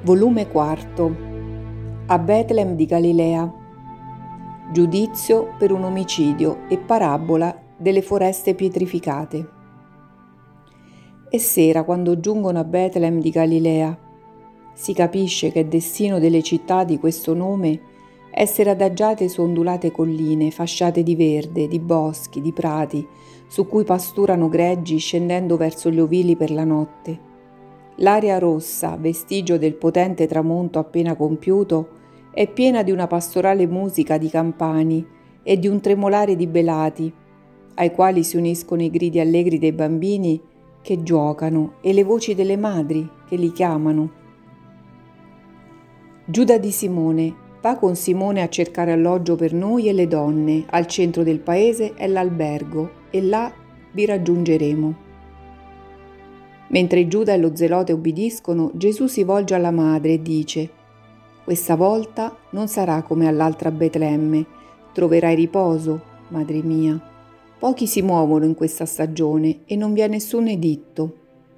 Volume IV. A Betlem di Galilea. Giudizio per un omicidio e parabola delle foreste pietrificate. È sera quando giungono a Betlem di Galilea. Si capisce che è destino delle città di questo nome essere adagiate su ondulate colline, fasciate di verde, di boschi, di prati, su cui pasturano greggi scendendo verso gli ovili per la notte. L'aria rossa, vestigio del potente tramonto appena compiuto, è piena di una pastorale musica di campani e di un tremolare di belati, ai quali si uniscono i gridi allegri dei bambini che giocano e le voci delle madri che li chiamano. Giuda di Simone, va con Simone a cercare alloggio per noi e le donne, al centro del paese è l'albergo e là vi raggiungeremo. Mentre Giuda e lo zelote ubbidiscono, Gesù si volge alla madre e dice: «Questa volta non sarà come all'altra Betlemme, troverai riposo, madre mia. Pochi si muovono in questa stagione e non vi è nessun editto.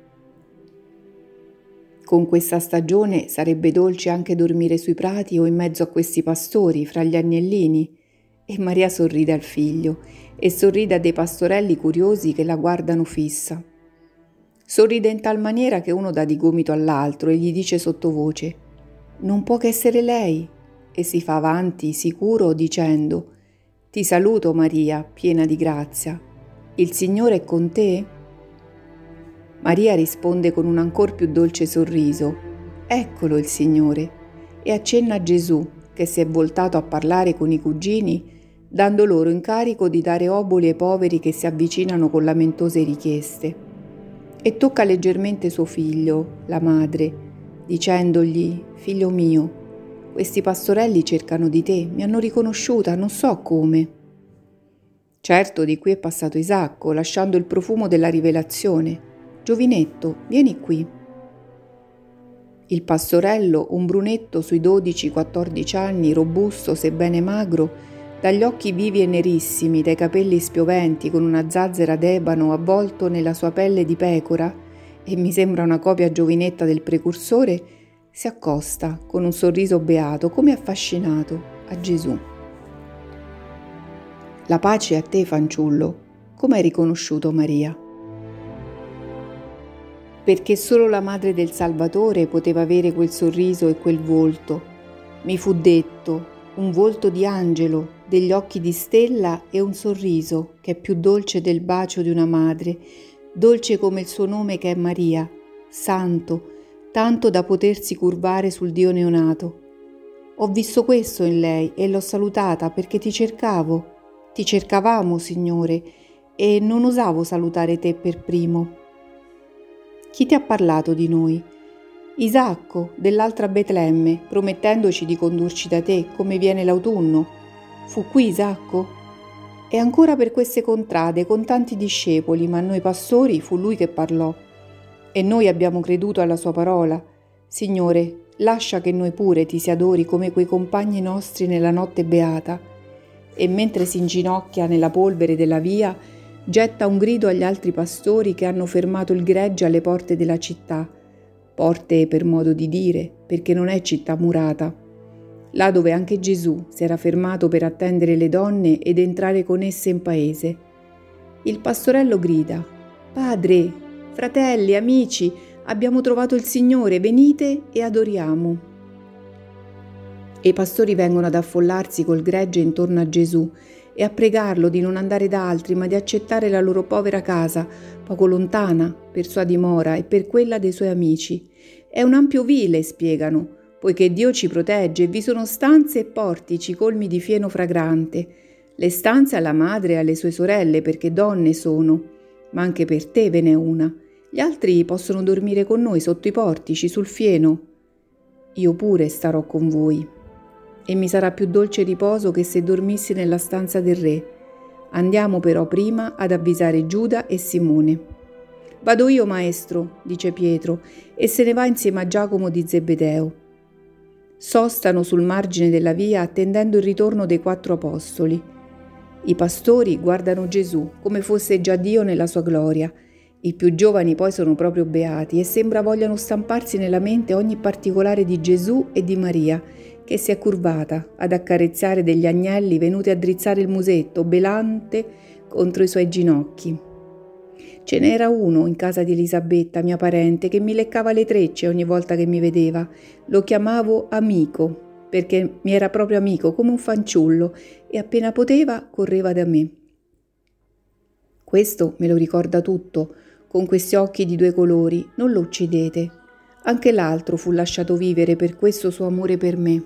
Con questa stagione sarebbe dolce anche dormire sui prati o in mezzo a questi pastori, fra gli agnellini». E Maria sorride al figlio e sorride a dei pastorelli curiosi che la guardano fissa. Sorride in tal maniera che uno dà di gomito all'altro e gli dice sottovoce: «Non può che essere lei», e si fa avanti sicuro dicendo: «Ti saluto Maria, piena di grazia. Il Signore è con te?» Maria risponde con un ancor più dolce sorriso: «Eccolo il Signore», e accenna a Gesù, che si è voltato a parlare con i cugini, dando loro incarico di dare oboli ai poveri che si avvicinano con lamentose richieste. E tocca leggermente suo figlio, la madre, dicendogli: «Figlio mio, questi pastorelli cercano di te, mi hanno riconosciuta, non so come». Certo, di qui è passato Isacco, lasciando il profumo della rivelazione. «Giovinetto, vieni qui». Il pastorello, un brunetto sui 12-14 anni, robusto sebbene magro, dagli occhi vivi e nerissimi, dai capelli spioventi, con una zazzera d'ebano avvolto nella sua pelle di pecora, e mi sembra una copia giovinetta del precursore, si accosta con un sorriso beato, come affascinato, a Gesù. «La pace a te, fanciullo, come hai riconosciuto Maria?» Perché solo la madre del Salvatore poteva avere quel sorriso e quel volto. Mi fu detto: un volto di angelo, degli occhi di stella e un sorriso che è più dolce del bacio di una madre, dolce come il suo nome che è Maria, santo, tanto da potersi curvare sul Dio neonato. Ho visto questo in lei e l'ho salutata perché ti cercavo. Ti cercavamo, Signore, e non osavo salutare te per primo. Chi ti ha parlato di noi? Isacco, dell'altra Betlemme, promettendoci di condurci da te come viene l'autunno. Fu qui Isacco? E ancora per queste contrade, con tanti discepoli, ma a noi pastori fu lui che parlò. E noi abbiamo creduto alla sua parola. Signore, lascia che noi pure ti si adori come quei compagni nostri nella notte beata. E mentre si inginocchia nella polvere della via, getta un grido agli altri pastori che hanno fermato il gregge alle porte della città. Porte per modo di dire, perché non è città murata. Là dove anche Gesù si era fermato per attendere le donne ed entrare con esse in paese. Il pastorello grida: «Padre, fratelli, amici, abbiamo trovato il Signore, venite e adoriamo». E i pastori vengono ad affollarsi col gregge intorno a Gesù e a pregarlo di non andare da altri, ma di accettare la loro povera casa, poco lontana, per sua dimora e per quella dei suoi amici. È un ampio ovile, spiegano, poiché Dio ci protegge e vi sono stanze e portici colmi di fieno fragrante. Le stanze alla madre e alle sue sorelle, perché donne sono, ma anche per te ve n'è una. Gli altri possono dormire con noi sotto i portici, sul fieno. Io pure starò con voi. E mi sarà più dolce riposo che se dormissi nella stanza del re. Andiamo però prima ad avvisare Giuda e Simone». «Vado io, maestro», dice Pietro, e se ne va insieme a Giacomo di Zebedeo. Sostano sul margine della via attendendo il ritorno dei 4 apostoli. I pastori guardano Gesù come fosse già Dio nella sua gloria I più giovani poi sono proprio beati e sembra vogliano stamparsi nella mente ogni particolare di Gesù e di Maria, che si è curvata ad accarezzare degli agnelli venuti a drizzare il musetto belante contro i suoi ginocchi. Ce n'era uno in casa di Elisabetta, mia parente, che mi leccava le trecce ogni volta che mi vedeva. Lo chiamavo amico, perché mi era proprio amico, come un fanciullo, e appena poteva correva da me. Questo me lo ricorda tutto, con questi occhi di 2 colori, non lo uccidete. Anche l'altro fu lasciato vivere per questo suo amore per me.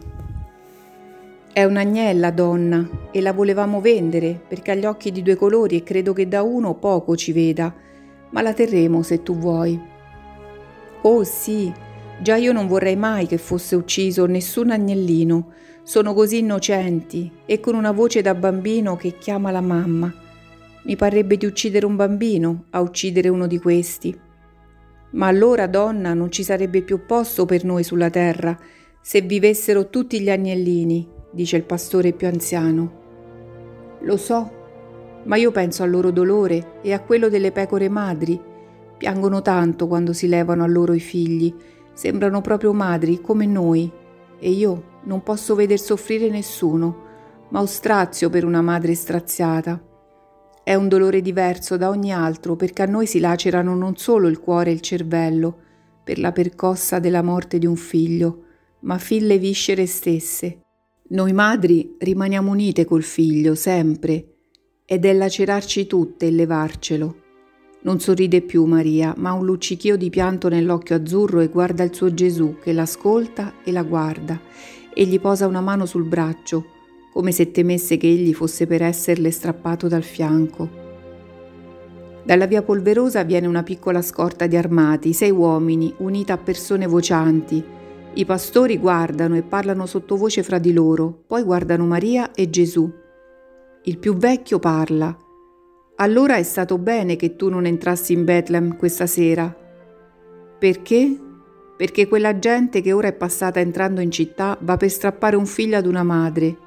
È un'agnella, donna, e la volevamo vendere perché ha gli occhi di 2 colori e credo che da uno poco ci veda, ma la terremo se tu vuoi. Oh sì, già io non vorrei mai che fosse ucciso nessun agnellino, sono così innocenti e con una voce da bambino che chiama la mamma. Mi parrebbe di uccidere un bambino a uccidere uno di questi. Ma allora, donna, non ci sarebbe più posto per noi sulla terra se vivessero tutti gli agnellini, dice il pastore più anziano. Lo so, ma io penso al loro dolore e a quello delle pecore madri. Piangono tanto quando si levano a loro i figli, sembrano proprio madri come noi, e io non posso veder soffrire nessuno, ma ho strazio per una madre straziata. È un dolore diverso da ogni altro perché a noi si lacerano non solo il cuore e il cervello per la percossa della morte di un figlio, ma fin le viscere stesse. Noi madri rimaniamo unite col figlio sempre ed è lacerarci tutte e levarcelo. Non sorride più Maria, ma ha un luccichio di pianto nell'occhio azzurro e guarda il suo Gesù che l'ascolta e la guarda e gli posa una mano sul braccio, come se temesse che egli fosse per esserle strappato dal fianco. Dalla via Polverosa viene una piccola scorta di armati, 6 uomini, unita a persone vocianti. I pastori guardano e parlano sottovoce fra di loro, poi guardano Maria e Gesù. Il più vecchio parla. Allora è stato bene che tu non entrassi in Betlem questa sera. Perché? Perché quella gente che ora è passata entrando in città va per strappare un figlio ad una madre.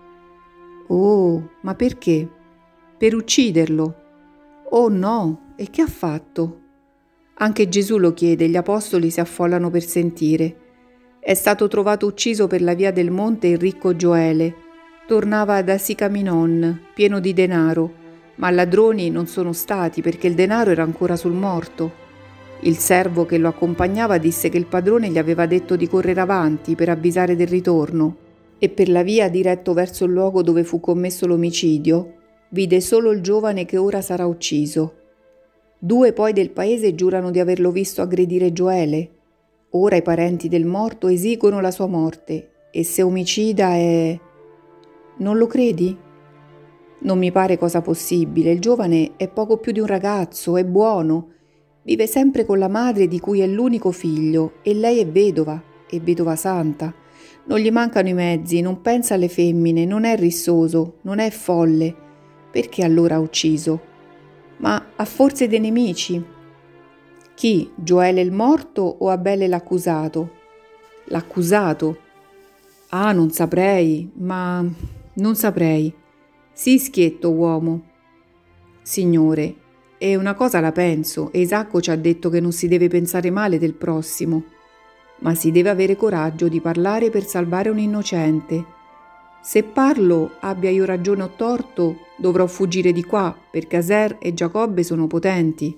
Oh, ma perché? Per ucciderlo. Oh no, e che ha fatto? Anche Gesù lo chiede, gli apostoli si affollano per sentire. È stato trovato ucciso per la via del monte il ricco Gioele. Tornava da Sicaminon, pieno di denaro, ma ladroni non sono stati perché il denaro era ancora sul morto. Il servo che lo accompagnava disse che il padrone gli aveva detto di correre avanti per avvisare del ritorno e per la via diretto verso il luogo dove fu commesso l'omicidio vide solo il giovane che ora sarà ucciso. 2 poi del paese giurano di averlo visto aggredire Gioele. Ora i parenti del morto esigono la sua morte e se omicida è... Non lo credi? Non mi pare cosa possibile. Il giovane è poco più di un ragazzo, è buono, vive sempre con la madre di cui è l'unico figlio e lei è vedova santa. Non gli mancano i mezzi, non pensa alle femmine, non è rissoso, non è folle. Perché allora ha ucciso? Ma ha forse dei nemici? Chi? Gioele il morto o Abele l'accusato? L'accusato? Ah, non saprei, ma... non saprei. Sì, schietto uomo. Signore, e una cosa la penso, e Isacco ci ha detto che non si deve pensare male del prossimo, ma si deve avere coraggio di parlare per salvare un innocente. Se parlo, abbia io ragione o torto, dovrò fuggire di qua, perché Aser e Giacobbe sono potenti.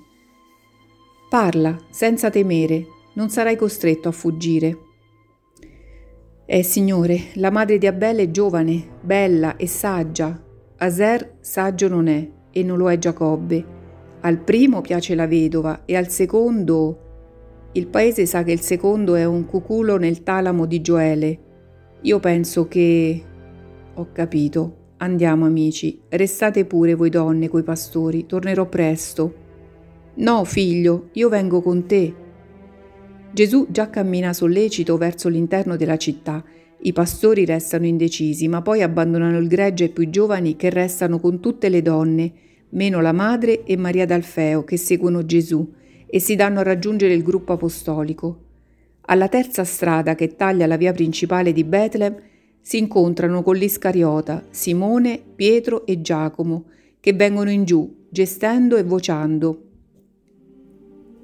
Parla, senza temere, non sarai costretto a fuggire. Signore, la madre di Abele è giovane, bella e saggia. Aser saggio non è, e non lo è Giacobbe. Al primo piace la vedova, e al secondo... Il paese sa che il secondo è un cuculo nel talamo di Gioele. Io penso che... Ho capito. Andiamo, amici. Restate pure voi donne coi pastori. Tornerò presto. No, figlio, io vengo con te. Gesù già cammina sollecito verso l'interno della città. I pastori restano indecisi, ma poi abbandonano il gregge ai più giovani che restano con tutte le donne, meno la madre e Maria d'Alfeo che seguono Gesù e si danno a raggiungere il gruppo apostolico. Alla terza strada che taglia la via principale di Betlem si incontrano con l'Iscariota, Simone, Pietro e Giacomo, che vengono in giù, gestendo e vociando.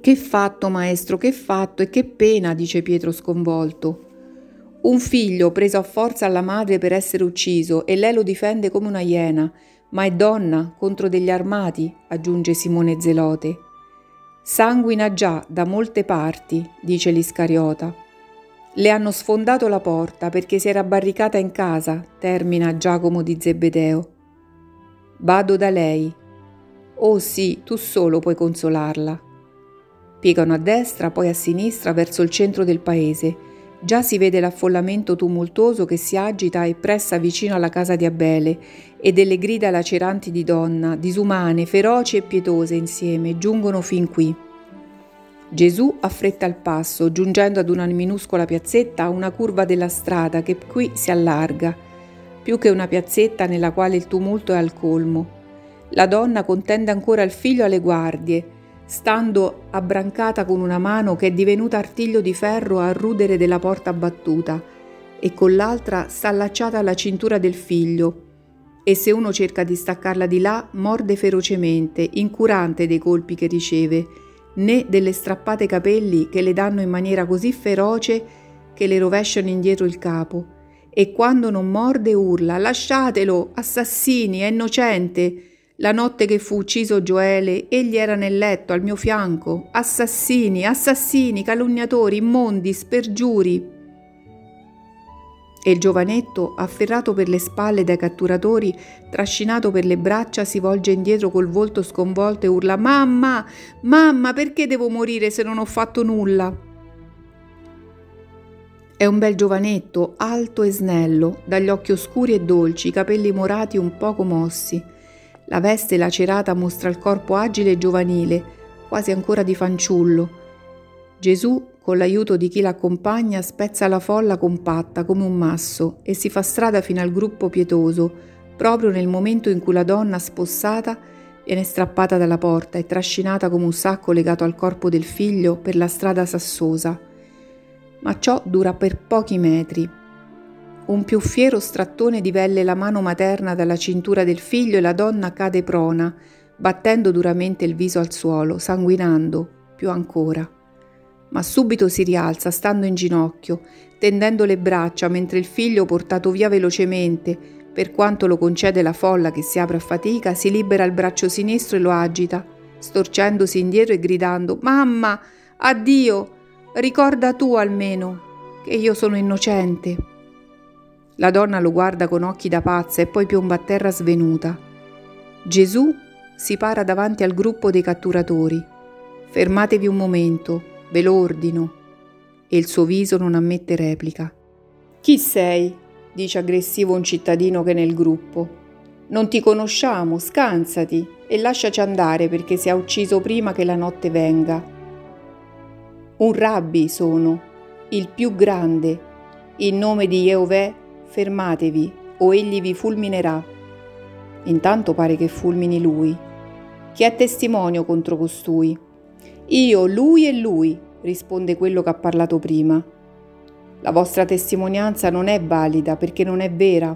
Che fatto, maestro, che fatto e che pena, dice Pietro sconvolto. Un figlio preso a forza alla madre per essere ucciso e lei lo difende come una iena, ma è donna contro degli armati, aggiunge Simone Zelote. Sanguina già da molte parti, dice l'Iscariota. Le hanno sfondato la porta perché si era barricata in casa, termina Giacomo di Zebedeo. Vado da lei. Oh sì, tu solo puoi consolarla. Piegano a destra, poi a sinistra verso il centro del paese. Già si vede l'affollamento tumultuoso che si agita e pressa vicino alla casa di Abele e delle grida laceranti di donna, disumane, feroci e pietose insieme, giungono fin qui. Gesù affretta il passo, giungendo ad una minuscola piazzetta a una curva della strada che qui si allarga, più che una piazzetta nella quale il tumulto è al colmo. La donna contende ancora il figlio alle guardie, stando abbrancata con una mano che è divenuta artiglio di ferro al rudere della porta battuta, e con l'altra sta allacciata alla cintura del figlio, e se uno cerca di staccarla di là, morde ferocemente, incurante dei colpi che riceve, né delle strappate capelli che le danno in maniera così feroce che le rovesciano indietro il capo, e quando non morde urla: «Lasciatelo, assassini, è innocente! La notte che fu ucciso Gioele, egli era nel letto al mio fianco. Assassini, assassini, calunniatori, immondi, spergiuri!» E il giovanetto, afferrato per le spalle dai catturatori, trascinato per le braccia, si volge indietro col volto sconvolto e urla: «Mamma, mamma, perché devo morire se non ho fatto nulla?» È un bel giovanetto, alto e snello, dagli occhi oscuri e dolci, i capelli morati un poco mossi. La veste lacerata mostra il corpo agile e giovanile, quasi ancora di fanciullo. Gesù, con l'aiuto di chi l'accompagna, spezza la folla compatta come un masso e si fa strada fino al gruppo pietoso, proprio nel momento in cui la donna spossata viene strappata dalla porta e trascinata come un sacco legato al corpo del figlio per la strada sassosa. Ma ciò dura per pochi metri. Un più fiero strattone divelle la mano materna dalla cintura del figlio e la donna cade prona, battendo duramente il viso al suolo, sanguinando più ancora. Ma subito si rialza, stando in ginocchio, tendendo le braccia, mentre il figlio, portato via velocemente, per quanto lo concede la folla che si apre a fatica, si libera il braccio sinistro e lo agita, storcendosi indietro e gridando: «Mamma, addio! Ricorda tu almeno che io sono innocente!» La donna lo guarda con occhi da pazza e poi piomba a terra svenuta. Gesù si para davanti al gruppo dei catturatori. «Fermatevi un momento, ve lo ordino», e il suo viso non ammette replica. «Chi sei?» dice aggressivo un cittadino che è nel gruppo. «Non ti conosciamo, scansati e lasciaci andare perché si è ucciso prima che la notte venga». «Un rabbi sono, il più grande. In nome di Jehovè fermatevi o egli vi fulminerà». Intanto pare che fulmini lui. «Chi è testimonio contro costui?» «Io, lui e lui», risponde quello che ha parlato prima. «La vostra testimonianza non è valida perché non è vera».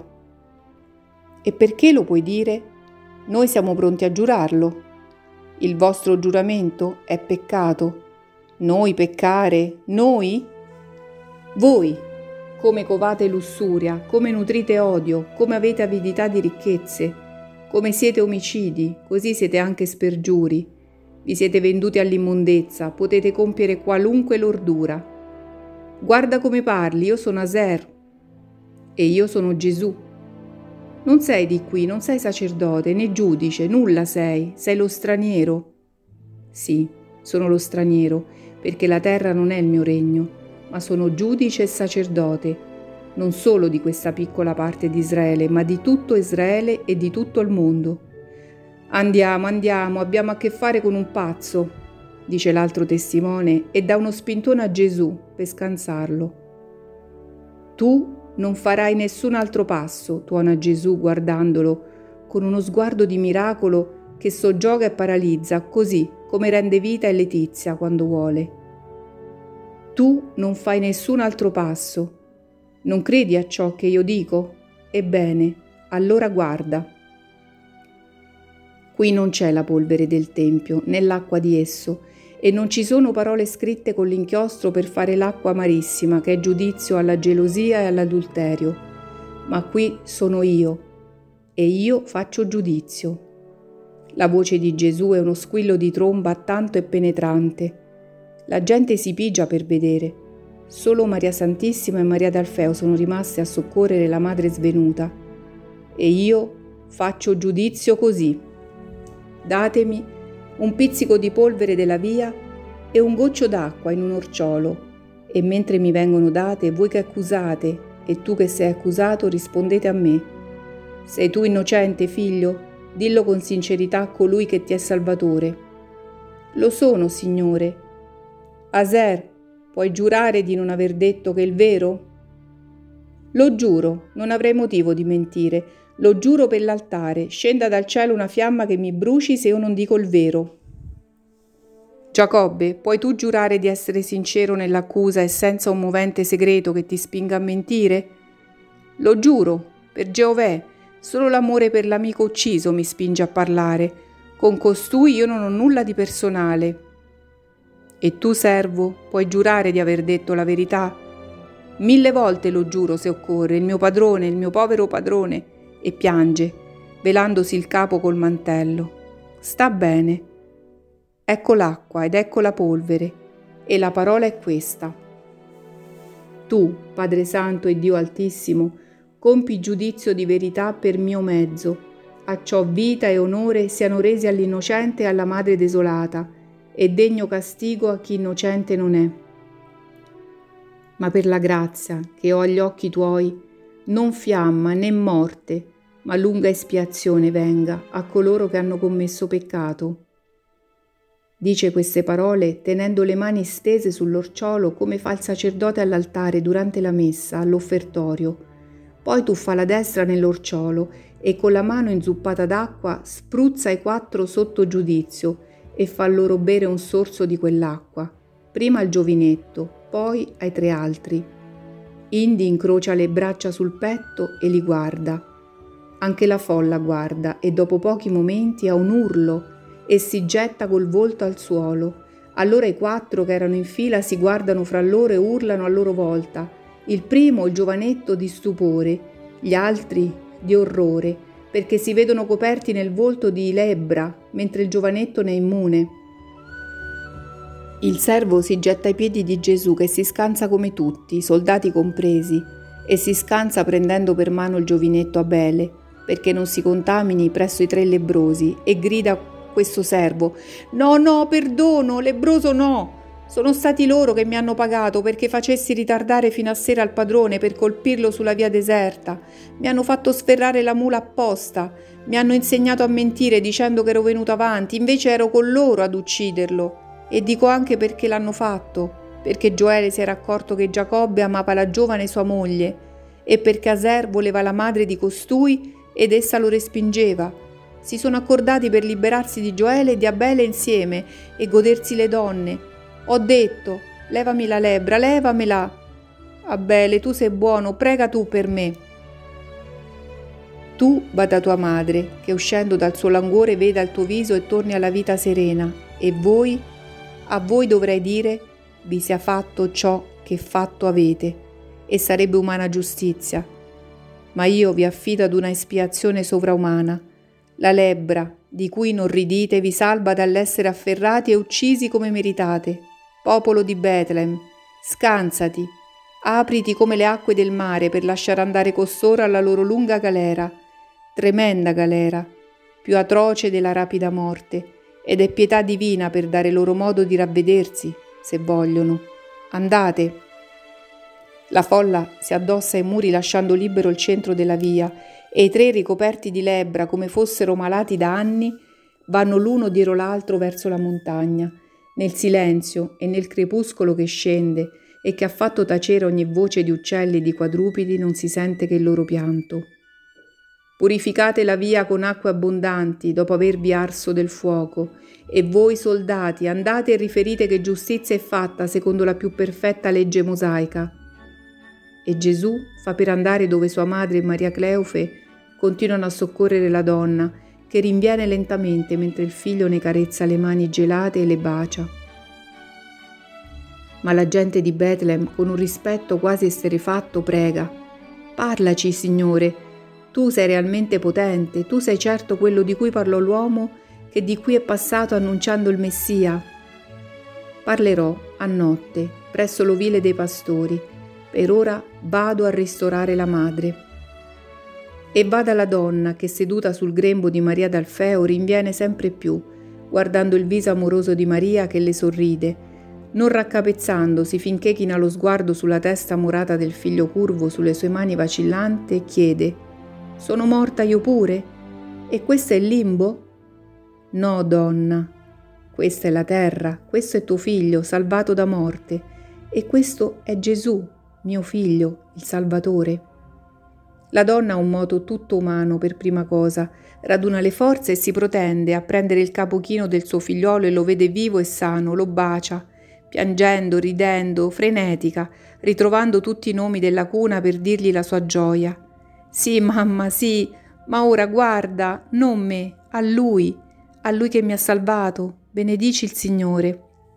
«E perché lo puoi dire? Noi siamo pronti a giurarlo. Il vostro giuramento è peccato. Noi peccare? Noi? Voi, come covate lussuria, come nutrite odio, come avete avidità di ricchezze, come siete omicidi, così siete anche spergiuri. Vi siete venduti all'immondezza, potete compiere qualunque lordura. Guarda come parli, io sono Aser e io sono Gesù. Non sei di qui, non sei sacerdote né giudice, nulla sei lo straniero». «Sì, sono lo straniero, perché la terra non è il mio regno, ma sono giudice e sacerdote, non solo di questa piccola parte di Israele, ma di tutto Israele e di tutto il mondo». «Andiamo, andiamo, abbiamo a che fare con un pazzo», dice l'altro testimone e dà uno spintone a Gesù per scansarlo. «Tu non farai nessun altro passo», tuona Gesù guardandolo con uno sguardo di miracolo che soggioga e paralizza, così come rende vita e letizia quando vuole. «Tu non fai nessun altro passo. Non credi a ciò che io dico? Ebbene, allora guarda. Qui non c'è la polvere del tempio, né l'acqua di esso, e non ci sono parole scritte con l'inchiostro per fare l'acqua amarissima, che è giudizio alla gelosia e all'adulterio. Ma qui sono io, e io faccio giudizio. La voce di Gesù è uno squillo di tromba tanto e penetrante. La gente si pigia per vedere. Solo Maria Santissima e Maria d'Alfeo sono rimaste a soccorrere la madre svenuta. E io faccio giudizio così. Datemi un pizzico di polvere della via e un goccio d'acqua in un orciolo, e mentre mi vengono date, voi che accusate e tu che sei accusato, rispondete a me. Sei tu innocente, figlio? Dillo con sincerità a colui che ti è salvatore. Lo sono, Signore. Aser, puoi giurare di non aver detto che è il vero? Lo giuro, non avrei motivo di mentire. Lo giuro per l'altare, scenda dal cielo una fiamma che mi bruci se io non dico il vero. Giacobbe, puoi tu giurare di essere sincero nell'accusa e senza un movente segreto che ti spinga a mentire? Lo giuro, per Geovè, solo l'amore per l'amico ucciso mi spinge a parlare. Con costui io non ho nulla di personale. E tu, servo, puoi giurare di aver detto la verità? 1000 volte lo giuro se occorre, il mio povero padrone, e piange, velandosi il capo col mantello. Sta bene. Ecco l'acqua ed ecco la polvere, e la parola è questa. Tu, Padre Santo e Dio Altissimo, compi giudizio di verità per mio mezzo, acciò vita e onore siano resi all'innocente e alla madre desolata, e degno castigo a chi innocente non è. Ma per la grazia che ho agli occhi tuoi, non fiamma né morte, ma lunga espiazione venga a coloro che hanno commesso peccato. Dice queste parole tenendo le mani stese sull'orciolo come fa il sacerdote all'altare durante la messa, all'offertorio. Poi tuffa la destra nell'orciolo e con la mano inzuppata d'acqua spruzza i 4 sotto giudizio e fa loro bere un sorso di quell'acqua, prima al giovinetto, poi ai 3 altri. Indi incrocia le braccia sul petto e li guarda. Anche la folla guarda e dopo pochi momenti ha un urlo e si getta col volto al suolo. Allora i 4 che erano in fila si guardano fra loro e urlano a loro volta. Il primo, il giovanetto, di stupore, gli altri di orrore, perché si vedono coperti nel volto di lebbra, mentre il giovanetto ne è immune. Il servo si getta ai piedi di Gesù che si scansa come tutti, soldati compresi, e si scansa prendendo per mano il giovinetto Abele, perché non si contamini presso i 3 lebbrosi, e grida questo servo: No, perdono, lebbroso no! Sono stati loro che mi hanno pagato perché facessi ritardare fino a sera il padrone per colpirlo sulla via deserta. Mi hanno fatto sferrare la mula apposta. Mi hanno insegnato a mentire dicendo che ero venuto avanti, invece ero con loro ad ucciderlo. E dico anche perché l'hanno fatto, perché Gioele si era accorto che Giacobbe amava la giovane sua moglie e perché Aser voleva la madre di costui ed essa lo respingeva. Si sono accordati per liberarsi di Gioele e di Abele insieme e godersi le donne. Ho detto: levami la lebbra, levamela. Abele, tu sei buono, prega tu per me. Tu bada tua madre, che uscendo dal suo languore veda il tuo viso e torni alla vita serena. E voi? A voi dovrei dire: vi sia fatto ciò che fatto avete, e sarebbe umana giustizia. Ma io vi affido ad una espiazione sovraumana. La lebbra, di cui non ridite, vi salva dall'essere afferrati e uccisi come meritate. Popolo di Betlem, scansati, apriti come le acque del mare per lasciare andare costoro alla loro lunga galera, tremenda galera, più atroce della rapida morte, ed è pietà divina per dare loro modo di ravvedersi, se vogliono. Andate. La folla si addossa ai muri lasciando libero il centro della via e i 3 ricoperti di lebbra come fossero malati da anni vanno l'uno dietro l'altro verso la montagna, nel silenzio e nel crepuscolo che scende e che ha fatto tacere ogni voce di uccelli e di quadrupedi, non si sente che il loro pianto. Purificate la via con acque abbondanti dopo avervi arso del fuoco, e voi soldati andate e riferite che giustizia è fatta secondo la più perfetta legge mosaica. E Gesù fa per andare dove sua madre e Maria Cleofe continuano a soccorrere la donna, che rinviene lentamente mentre il figlio ne carezza le mani gelate e le bacia. Ma la gente di Betlem, con un rispetto quasi esterrefatto, prega: «Parlaci, Signore, tu sei realmente potente, tu sei certo quello di cui parlò l'uomo che di qui è passato annunciando il Messia». Parlerò a notte, presso l'ovile dei pastori. Per ora vado a ristorare la madre. E vada la donna che, seduta sul grembo di Maria d'Alfeo, rinviene sempre più, guardando il viso amoroso di Maria che le sorride, non raccapezzandosi finché china lo sguardo sulla testa murata del figlio curvo, sulle sue mani vacillanti, e chiede: «Sono morta io pure? E questo è il limbo?» «No, donna. Questa è la terra, questo è tuo figlio, salvato da morte, e questo è Gesù, mio figlio, il Salvatore». La donna ha un moto tutto umano per prima cosa, raduna le forze e si protende a prendere il capo chino del suo figliolo e lo vede vivo e sano, lo bacia, piangendo, ridendo, frenetica, ritrovando tutti i nomi della cuna per dirgli la sua gioia. «Sì, mamma, sì, ma ora guarda, non me, a lui che mi ha salvato, benedici il Signore».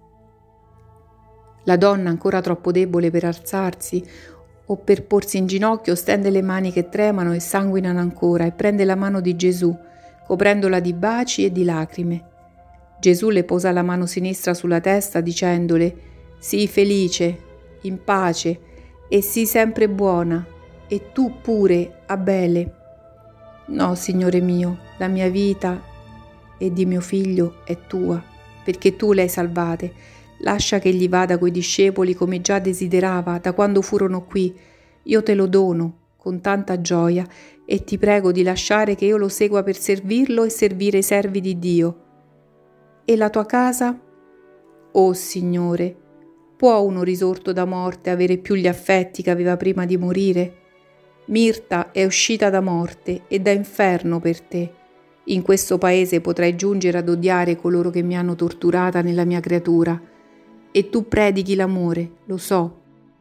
La donna, ancora troppo debole per alzarsi o per porsi in ginocchio, stende le mani che tremano e sanguinano ancora e prende la mano di Gesù, coprendola di baci e di lacrime. Gesù le posa la mano sinistra sulla testa dicendole: «Sii felice, in pace e sii sempre buona, e tu pure, Abele». «No, Signore mio, la mia vita e di mio figlio è tua, perché tu le hai salvate. Lascia che egli vada coi discepoli come già desiderava da quando furono qui. Io te lo dono con tanta gioia e ti prego di lasciare che io lo segua per servirlo e servire i servi di Dio. E la tua casa? Oh Signore, può uno risorto da morte avere più gli affetti che aveva prima di morire? Mirta è uscita da morte e da inferno per te. In questo paese potrai giungere ad odiare coloro che mi hanno torturata nella mia creatura. E tu predichi l'amore, lo so.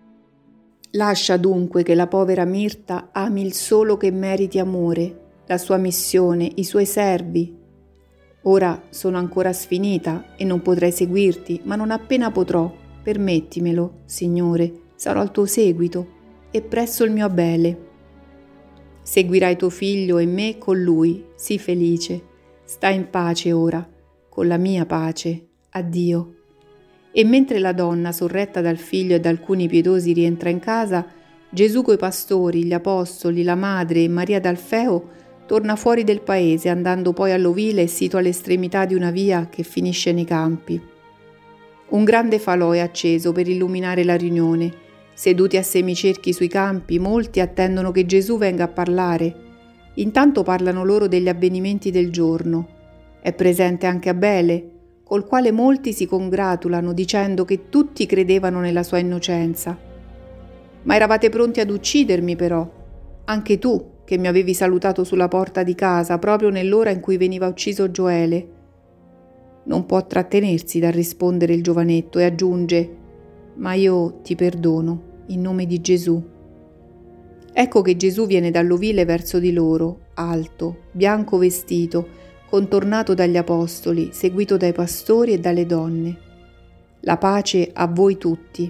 Lascia dunque che la povera Mirta ami il solo che meriti amore, la sua missione, i suoi servi. Ora sono ancora sfinita e non potrei seguirti, ma non appena potrò, permettimelo, Signore, sarò al tuo seguito e presso il mio Abele. Seguirai tuo figlio e me con lui, sii felice. Stai in pace ora, con la mia pace. Addio». E mentre la donna, sorretta dal figlio e da alcuni pietosi, rientra in casa, Gesù coi pastori, gli apostoli, la madre e Maria d'Alfeo torna fuori del paese, andando poi all'ovile sito all'estremità di una via che finisce nei campi. Un grande falò è acceso per illuminare la riunione. Seduti a semicerchi sui campi, molti attendono che Gesù venga a parlare. Intanto parlano loro degli avvenimenti del giorno. È presente anche Abele, col quale molti si congratulano dicendo che tutti credevano nella sua innocenza. «Ma eravate pronti ad uccidermi però, anche tu che mi avevi salutato sulla porta di casa proprio nell'ora in cui veniva ucciso Gioele». Non può trattenersi dal rispondere il giovanetto e aggiunge: «Ma io ti perdono, in nome di Gesù». Ecco che Gesù viene dall'ovile verso di loro, alto, bianco vestito, contornato dagli apostoli, seguito dai pastori e dalle donne. «La pace a voi tutti».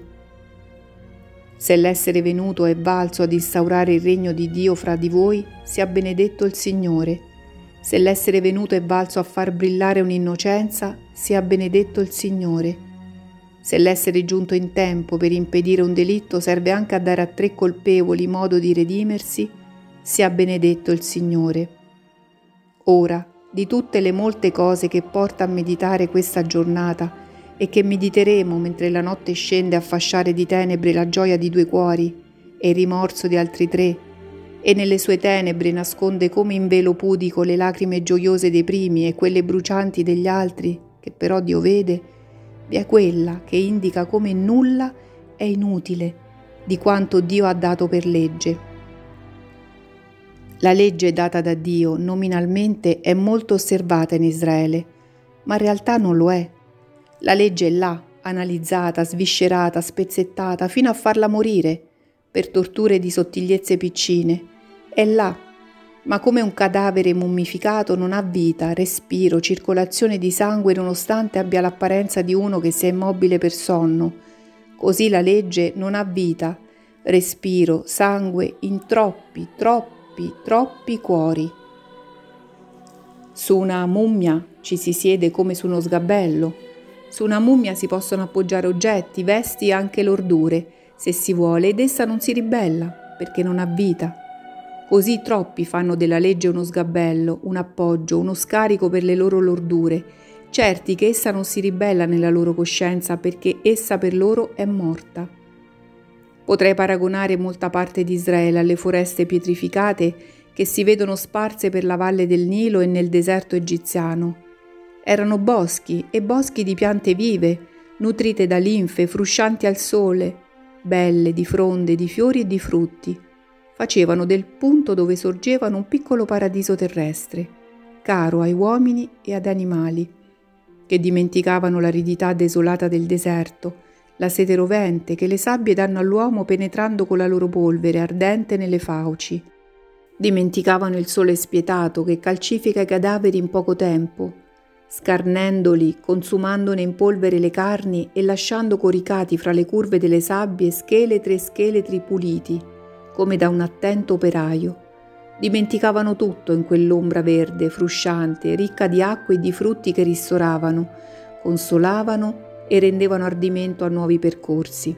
Se l'essere venuto è valso ad instaurare il regno di Dio fra di voi, sia benedetto il Signore. Se l'essere venuto è valso a far brillare un'innocenza, sia benedetto il Signore. Se l'essere giunto in tempo per impedire un delitto serve anche a dare a 3 colpevoli modo di redimersi, sia benedetto il Signore. Ora, di tutte le molte cose che porta a meditare questa giornata e che mediteremo mentre la notte scende a fasciare di tenebre la gioia di 2 cuori e il rimorso di altri 3, e nelle sue tenebre nasconde come in velo pudico le lacrime gioiose dei primi e quelle brucianti degli altri, che però Dio vede, vi è quella che indica come nulla è inutile di quanto Dio ha dato per legge. La legge data da Dio nominalmente è molto osservata in Israele, ma in realtà non lo è. La legge è là, analizzata, sviscerata, spezzettata, fino a farla morire, per torture di sottigliezze piccine. È là, ma come un cadavere mummificato non ha vita, respiro, circolazione di sangue nonostante abbia l'apparenza di uno che sia immobile per sonno, Così la legge non ha vita, respiro, sangue in troppi, troppi, troppi cuori. Su una mummia ci si siede come su uno sgabello. Su una mummia si possono appoggiare oggetti, vesti e anche l'ordure, se si vuole, ed essa non si ribella, perché non ha vita. Così troppi fanno della legge uno sgabello, un appoggio, uno scarico per le loro lordure, certi che essa non si ribella nella loro coscienza perché essa per loro è morta. Potrei paragonare molta parte di Israele alle foreste pietrificate che si vedono sparse per la valle del Nilo e nel deserto egiziano. Erano boschi e boschi di piante vive, nutrite da linfe, fruscianti al sole, belle di fronde, di fiori e di frutti. Facevano del punto dove sorgevano un piccolo paradiso terrestre, caro ai uomini e ad animali, che dimenticavano l'aridità desolata del deserto, la sete rovente che le sabbie danno all'uomo penetrando con la loro polvere ardente nelle fauci. Dimenticavano il sole spietato che calcifica i cadaveri in poco tempo, scarnendoli, consumandone in polvere le carni e lasciando coricati fra le curve delle sabbie scheletri e scheletri puliti, come da un attento operaio. Dimenticavano tutto in quell'ombra verde, frusciante, ricca di acque e di frutti che ristoravano, consolavano e rendevano ardimento a nuovi percorsi.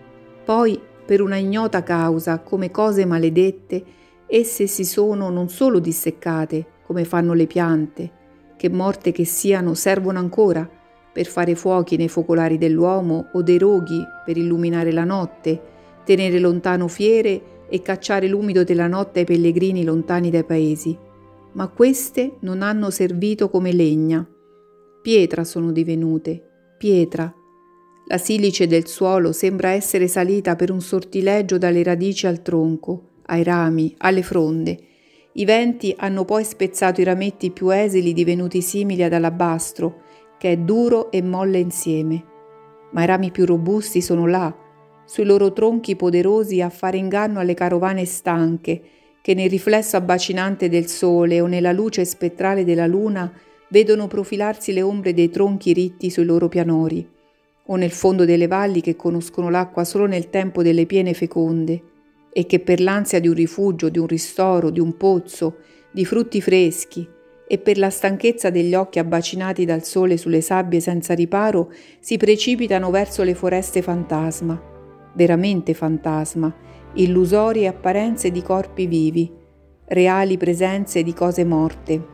Poi, per una ignota causa, come cose maledette, esse si sono non solo disseccate, come fanno le piante, che morte che siano servono ancora per fare fuochi nei focolari dell'uomo o dei roghi per illuminare la notte, tenere lontano fiere e cacciare l'umido della notte ai pellegrini lontani dai paesi. Ma queste non hanno servito come legna. Pietra sono divenute, pietra. La silice del suolo sembra essere salita per un sortileggio dalle radici al tronco, ai rami, alle fronde. I venti hanno poi spezzato i rametti più esili divenuti simili ad alabastro, che è duro e molle insieme. Ma i rami più robusti sono là, sui loro tronchi poderosi a fare inganno alle carovane stanche, che nel riflesso abbacinante del sole o nella luce spettrale della luna vedono profilarsi le ombre dei tronchi ritti sui loro pianori, o nel fondo delle valli che conoscono l'acqua solo nel tempo delle piene feconde, e che per l'ansia di un rifugio, di un ristoro, di un pozzo, di frutti freschi, e per la stanchezza degli occhi abbacinati dal sole sulle sabbie senza riparo, si precipitano verso le foreste fantasma, veramente fantasma, illusorie apparenze di corpi vivi, reali presenze di cose morte.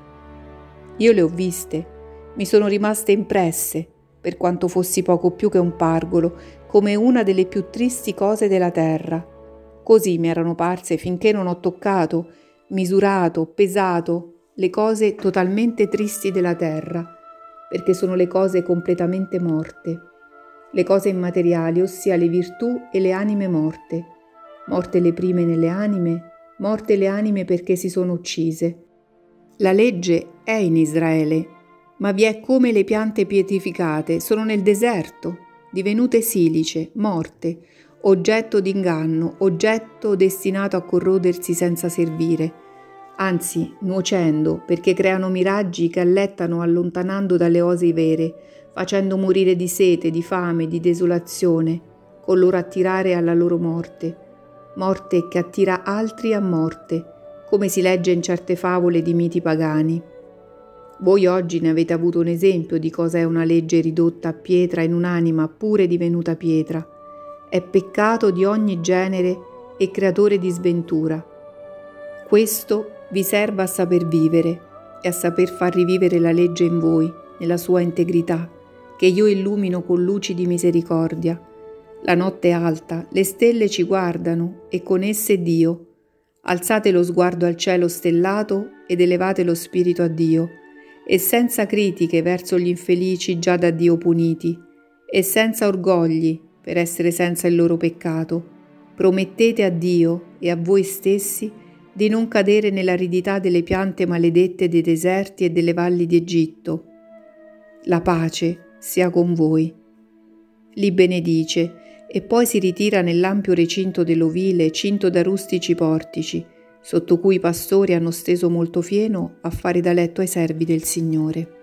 Io le ho viste, mi sono rimaste impresse, per quanto fossi poco più che un pargolo, come una delle più tristi cose della terra. Così mi erano parse finché non ho toccato, misurato, pesato le cose totalmente tristi della terra, perché sono le cose completamente morte. Le cose immateriali, ossia le virtù e le anime morte. Morte le prime nelle anime, morte le anime perché si sono uccise. La legge è in Israele, ma vi è come le piante pietrificate, sono nel deserto, divenute silice, morte, oggetto d'inganno, oggetto destinato a corrodersi senza servire, anzi nuocendo perché creano miraggi che allettano allontanando dalle osi vere, facendo morire di sete, di fame, di desolazione, con loro attirare alla loro morte, morte che attira altri a morte, come si legge in certe favole di miti pagani. Voi oggi ne avete avuto un esempio di cosa è una legge ridotta a pietra in un'anima pure divenuta pietra. È peccato di ogni genere e creatore di sventura. Questo vi serva a saper vivere e a saper far rivivere la legge in voi, nella sua integrità, che io illumino con luci di misericordia. La notte è alta, le stelle ci guardano e con esse Dio. Alzate lo sguardo al cielo stellato ed elevate lo spirito a Dio, e senza critiche verso gli infelici già da Dio puniti, e senza orgogli per essere senza il loro peccato. Promettete a Dio e a voi stessi di non cadere nell'aridità delle piante maledette dei deserti e delle valli di Egitto. La pace sia con voi. Li benedice e poi si ritira nell'ampio recinto dell'ovile cinto da rustici portici, sotto cui i pastori hanno steso molto fieno a fare da letto ai servi del Signore.